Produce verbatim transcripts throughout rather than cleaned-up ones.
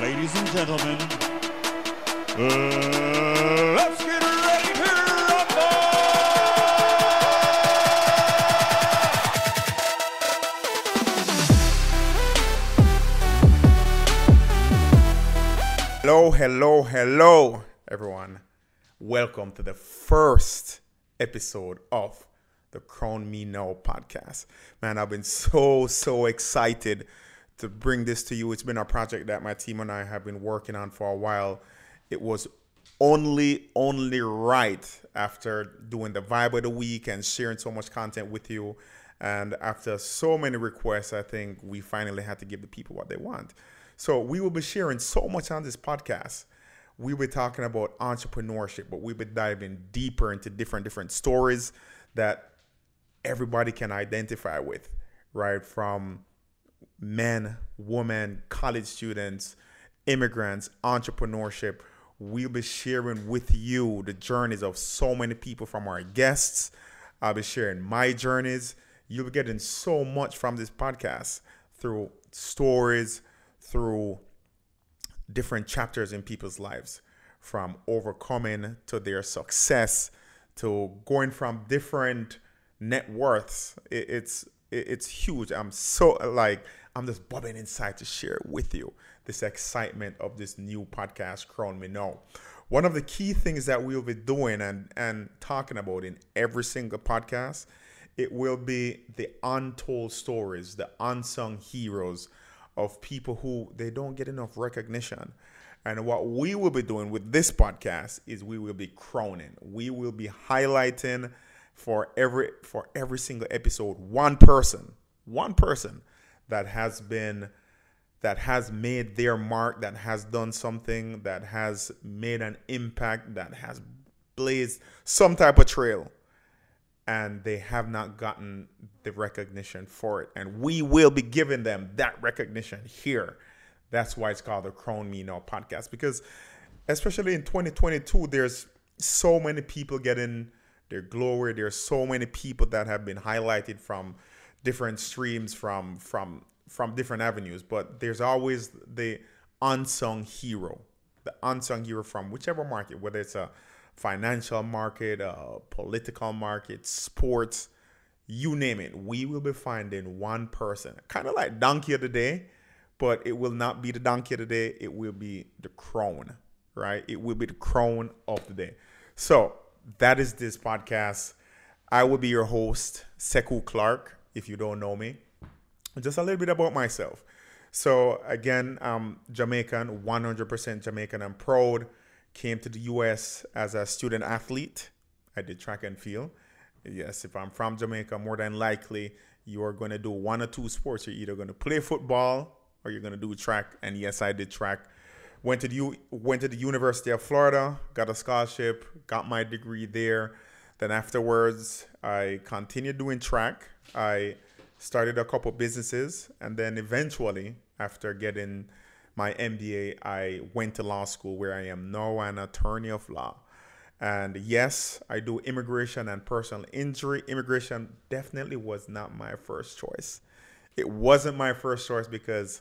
Ladies and gentlemen, uh, let's get ready to rumble! Hello, hello, hello, everyone. Welcome to the first episode of the Crown Me Now podcast. Man, I've been so, so excited to bring this to you. It's been a project that my team and I have been working on for a while. It was only, only right after doing the vibe of the week and sharing so much content with you. And after so many requests, I think we finally had to give the people what they want. So we will be sharing so much on this podcast. We'll be talking about entrepreneurship, but we'll be diving deeper into different, different stories that everybody can identify with, right? From men, women, college students, immigrants, entrepreneurship. We'll be sharing with you the journeys of so many people from our guests. I'll be sharing my journeys. You'll be getting so much from this podcast through stories, through different chapters in people's lives, from overcoming to their success, to going from different net worths. It, it's it, it's huge. I'm so like I'm just bubbling inside to share it with you, this excitement of this new podcast, Crown Me Now. One of the key things that we'll be doing and and talking about in every single podcast, it will be the untold stories, the unsung heroes of people who they don't get enough recognition. And what we will be doing with this podcast is we will be crowning. We will be highlighting for every for every single episode one person, one person that has been that has made their mark, that has done something, that has made an impact, that has blazed some type of trail, and they have not gotten the recognition for it. And we will be giving them that recognition here. That's why it's called the Crown Me Now podcast, because especially in twenty twenty-two, there's so many people getting their glory. There's so many people that have been highlighted from different streams, from from from different avenues. But there's always the unsung hero, the unsung hero from whichever market, whether it's a financial market, a political market, sports, you name it. We will be finding one person, kind of like Donkey of the Day, but it will not be the Donkey of the Day. It will be the crown, right? It will be the crown of the day. So that is this podcast. I will be your host, Sekou Clark, if you don't know me. Just a little bit about myself. So again, I'm Jamaican, one hundred percent Jamaican. I'm proud. Came to the U S as a student athlete. I did track and field. Yes, if I'm from Jamaica, more than likely you are going to do one or two sports. You're either going to play football or you're going to do track. And yes, I did track. Went to the U- went to the University of Florida, got a scholarship, got my degree there. Then afterwards, I continued doing track. I started a couple businesses, and then eventually, after getting my M B A, I went to law school, where I am now an attorney of law. And yes, I do immigration and personal injury. Immigration definitely was not my first choice. It wasn't my first choice because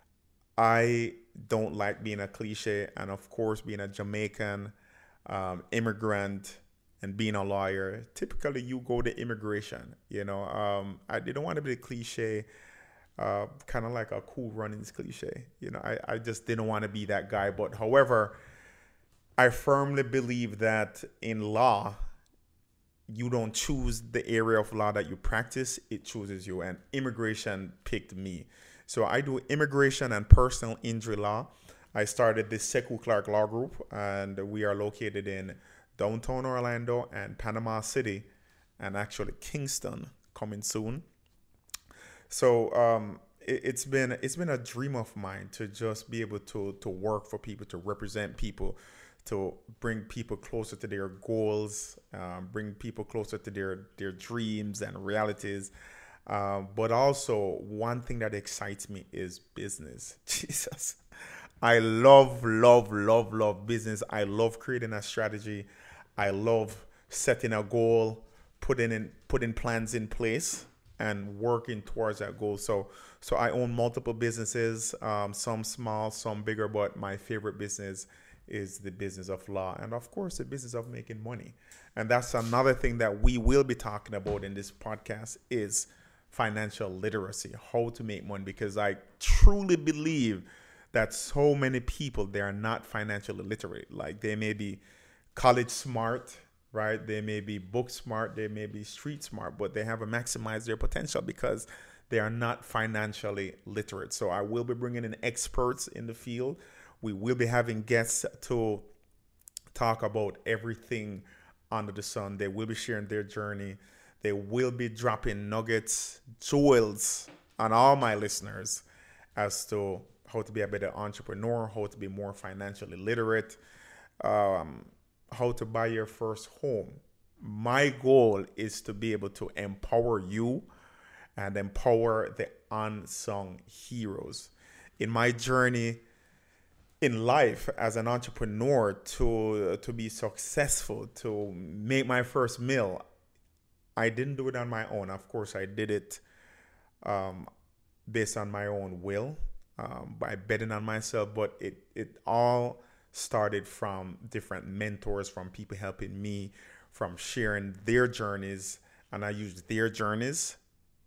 I don't like being a cliche. And of course, being a Jamaican um, immigrant and being a lawyer, typically you go to immigration. You know, um, I didn't want to be a cliche. Uh, kind of like a Cool Runnings cliche. You know, I, I just didn't want to be that guy. But however, I firmly believe that in law, you don't choose the area of law that you practice, it chooses you. And immigration picked me. So I do immigration and personal injury law. I started the Sekou Clark Law Group, and we are located in downtown Orlando and Panama City, and actually Kingston coming soon. So um, it, it's been it's been a dream of mine to just be able to to work for people, to represent people, to bring people closer to their goals, um, bring people closer to their their dreams and realities. Um, but also, one thing that excites me is business. Jesus, I love, love, love, love business. I love creating a strategy. I love setting a goal, putting in putting plans in place, and working towards that goal. So, so I own multiple businesses, um, some small, some bigger, but my favorite business is the business of law, and of course, the business of making money. And that's another thing that we will be talking about in this podcast is financial literacy, how to make money, because I truly believe that so many people, they are not financially literate. Like, they may be college smart, right? They may be book smart, they may be street smart, but they haven't maximized their potential because they are not financially literate. So I will be bringing in experts in the field. We will be having guests to talk about everything under the sun. They will be sharing their journey. They will be dropping nuggets, jewels on all my listeners as to how to be a better entrepreneur, how to be more financially literate, um, how to buy your first home. My goal is to be able to empower you and empower the unsung heroes. In my journey in life as an entrepreneur, to to be successful, to make my first meal, I didn't do it on my own. Of course, I did it um, based on my own will, um, by betting on myself. But it it all started from different mentors, from people helping me, from sharing their journeys, and I used their journeys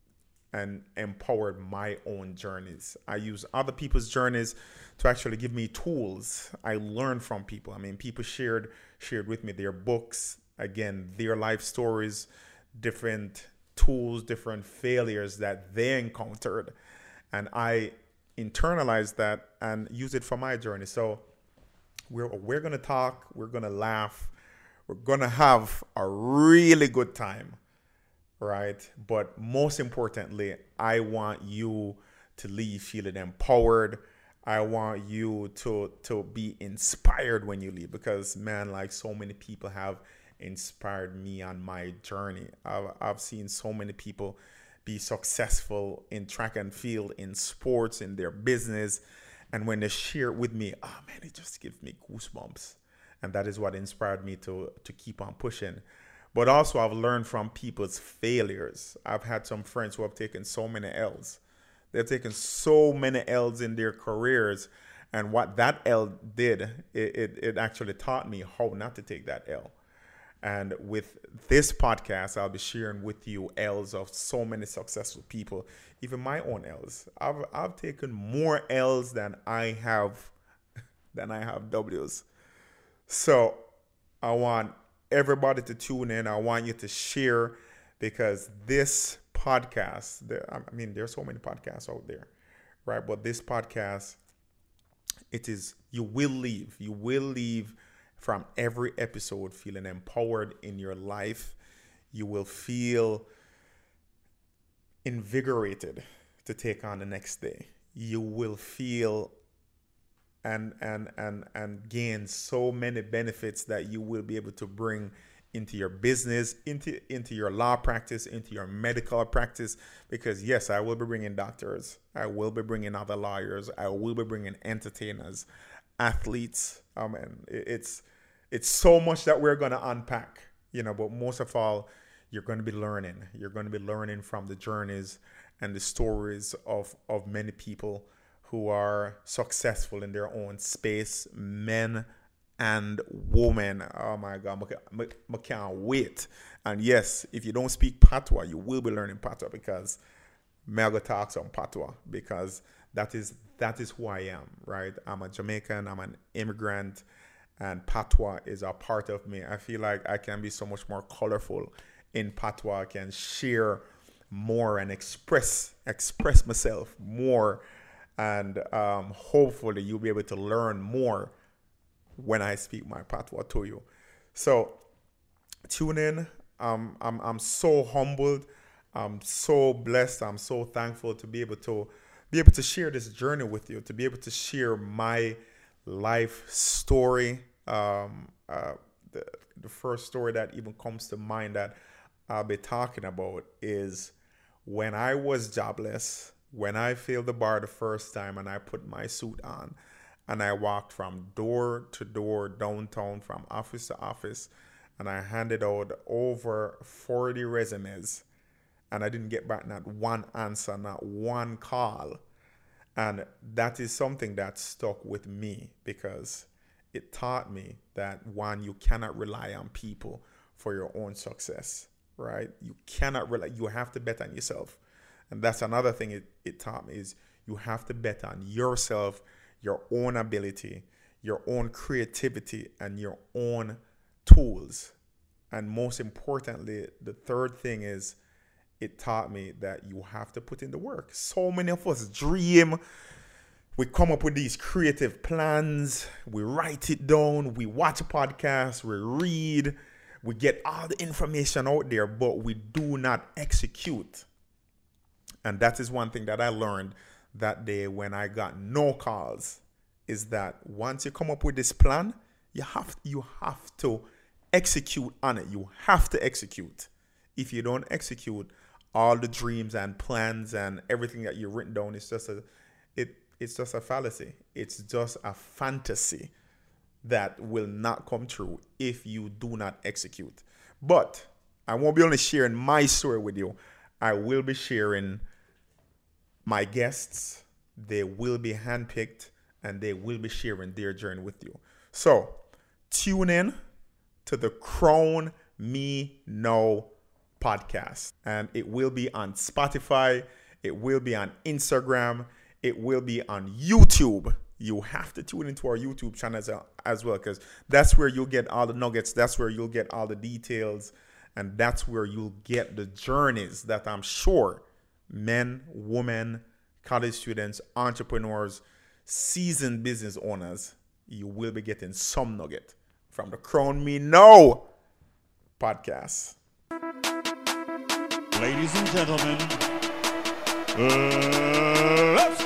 and empowered my own journeys. I use other people's journeys to actually give me tools. I learned from people. I mean, people shared shared with me their books, again, their life stories, different tools, different failures that they encountered. And I internalized that and use it for my journey. So we're we're gonna talk, we're gonna laugh, we're gonna have a really good time. Right? But most importantly, I want you to leave feeling empowered. I want you to to be inspired when you leave, because, man, like, so many people have inspired me on my journey. I've, I've seen so many people be successful in track and field, in sports, in their business. And when they share it with me, oh man, it just gives me goosebumps. And that is what inspired me to to keep on pushing. But also, I've learned from people's failures. I've had some friends who have taken so many L's. They've taken so many L's in their careers. And what that L did, it, it, it actually taught me how not to take that L. And with this podcast, I'll be sharing with you L's of so many successful people, even my own L's. I've, I've taken more L's than I have, than I have W's. So I want everybody to tune in. I want you to share, because this podcast, I mean, there's so many podcasts out there, right? But this podcast, it is, you will leave, you will leave from every episode feeling empowered in your life. You will feel invigorated to take on the next day. You will feel and and and and gain so many benefits that you will be able to bring into your business, into into your law practice, into your medical practice. Because yes, I will be bringing doctors, I will be bringing other lawyers, I will be bringing entertainers, athletes. I mean, it's it's so much that we're going to unpack, you know. But most of all, you're going to be learning. You're going to be learning from the journeys and the stories of of many people who are successful in their own space, men and women. Oh my God, I can't wait. And yes, if you don't speak Patois, you will be learning Patois, because Melga talks on Patois, because that is that is who I am, right? I'm a Jamaican, I'm an immigrant, and Patois is a part of me. I feel like I can be so much more colorful in Patois. I can share more and express express myself more. And um, hopefully you'll be able to learn more when I speak my patois to you. So tune in. Um, I'm I'm so humbled. I'm so blessed. I'm so thankful to be able to be able to share this journey with you, to be able to share my life story. Um, uh, the, the first story that even comes to mind that I'll be talking about is when I was jobless. When I failed the bar the first time and I put my suit on and I walked from door to door downtown, from office to office, and I handed out over forty resumes, and I didn't get back not one answer, not one call. And that is something that stuck with me because it taught me that, one, you cannot rely on people for your own success, right? You cannot rely, you have to bet on yourself. And that's another thing it, it taught me is you have to bet on yourself, your own ability, your own creativity, and your own tools. And most importantly, the third thing is it taught me that you have to put in the work. So many of us dream. We come up with these creative plans. We write it down. We watch a podcast. We read. We get all the information out there, but we do not execute. And that is one thing that I learned that day when I got no calls, is that once you come up with this plan, you have you have to execute on it. You have to execute. If you don't execute, all the dreams and plans and everything that you've written down is just a it it's just a fallacy. It's just a fantasy that will not come true if you do not execute. But I won't be only sharing my story with you. I will be sharing my guests. They will be handpicked and they will be sharing their journey with you. So tune in to the Crown Me Now podcast, and it will be on Spotify, it will be on Instagram, it will be on YouTube. You have to tune into our YouTube channel as, as well, because that's where you'll get all the nuggets, that's where you'll get all the details, and that's where you'll get the journeys that I'm sure men, women, college students, entrepreneurs, seasoned business owners, you will be getting some nugget from the Crown Me Now podcast. Ladies and gentlemen, uh, let's